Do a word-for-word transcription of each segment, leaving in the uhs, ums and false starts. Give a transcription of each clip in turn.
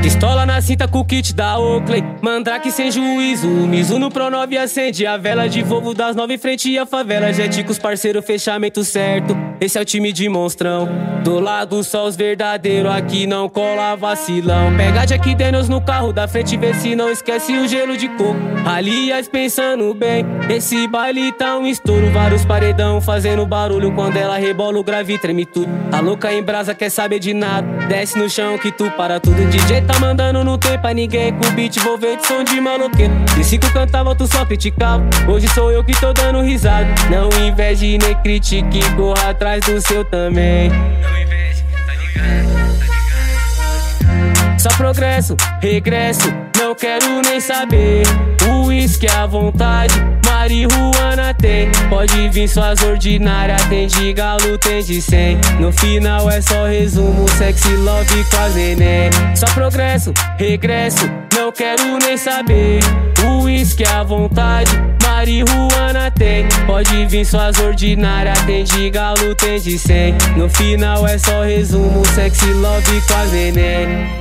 Pistola na cinta com o kit da Oakley, Mandrake sem juízo, Mizuno Pro nove acende a vela de Volvo das nove em frente à favela. Jet com os parceiros, fechamento certo, esse é o time de monstrão. Do lado só os verdadeiros, aqui não cola vacilão. Pega Jack Daniels no carro da frente, vê se não esquece o gelo de coco. Aliás, pensando bem, esse baile tá um estouro. Vários paredão fazendo barulho, quando ela rebola o grave treme tudo. Tá louca em brasa, quer saber de nada, desce no chão que tu para tudo. D J tá mandando, não tem pra ninguém, com beat envolvente, som de maloqueiro. De cinco cantava, tu só criticava, hoje sou eu que tô dando risada. Não inveje nem critique, corra atrás do seu também. Não inveje, tá ligado, tá ligado. Só progresso, regresso, não quero nem saber. Uísque à vontade, marihuana tem. Pode vir suas ordinárias, tem de galo, tem de cem. No final é só resumo, sexy love com as neném. Só progresso, regresso, não quero nem saber. Uísque à vontade, marihuana tem. Pode vir suas ordinárias, tem de galo, tem de cem. No final é só resumo, sexy love com as neném.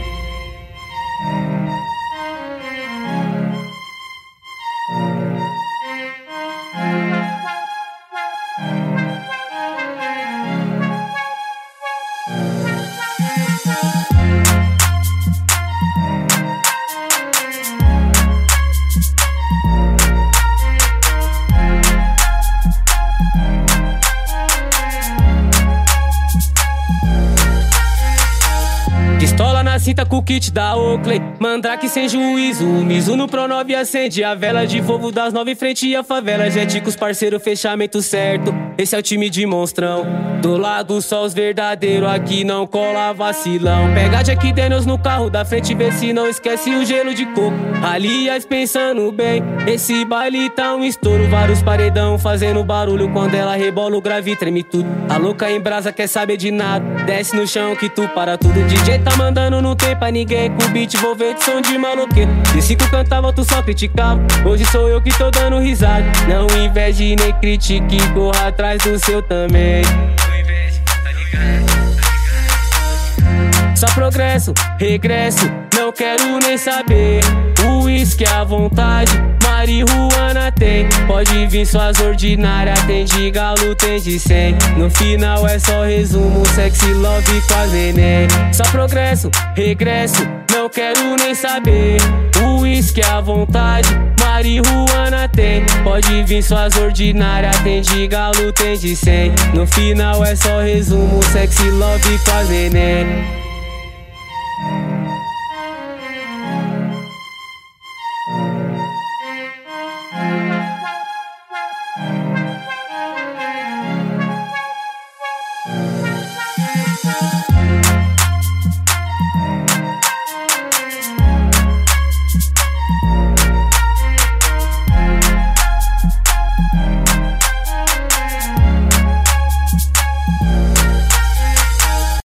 Pistola na cinta com o kit da Oakley, Mandrake sem juízo, Mizuno Pro nove acende a vela de Volvo das nove em frente à favela. Jet com os parceiros, fechamento certo, esse é o time de monstrão. Do lado só os verdadeiros, aqui não cola vacilão. Pega Jack Daniels no carro da frente, vê se não esquece o gelo de coco. Aliás, pensando bem, esse baile tá um estouro. Vários paredão fazendo barulho, quando ela rebola o grave treme tudo. Tá louca em brasa, quer saber de nada, desce no chão que tu para tudo. D J tá mandando, não tem pra ninguém, com beat envolvente, som de maloqueiro. De cinco cantava, tu só criticava, hoje sou eu que tô dando risada. Não inveje nem critique, corra atrás do seu também. Não inveje, tá ligado, tá ligado. Só progresso, regresso, não quero nem saber. Uísque à vontade, marihuana tem. Pode vir suas ordinárias, tem de galo, tem de cem. No final é só resumo, sexy love com as neném. Só progresso, regresso, não quero nem saber. Uísque à vontade, marihuana tem. Pode vir suas ordinárias, tem de galo, tem de cem. No final é só resumo, sexy love com as neném.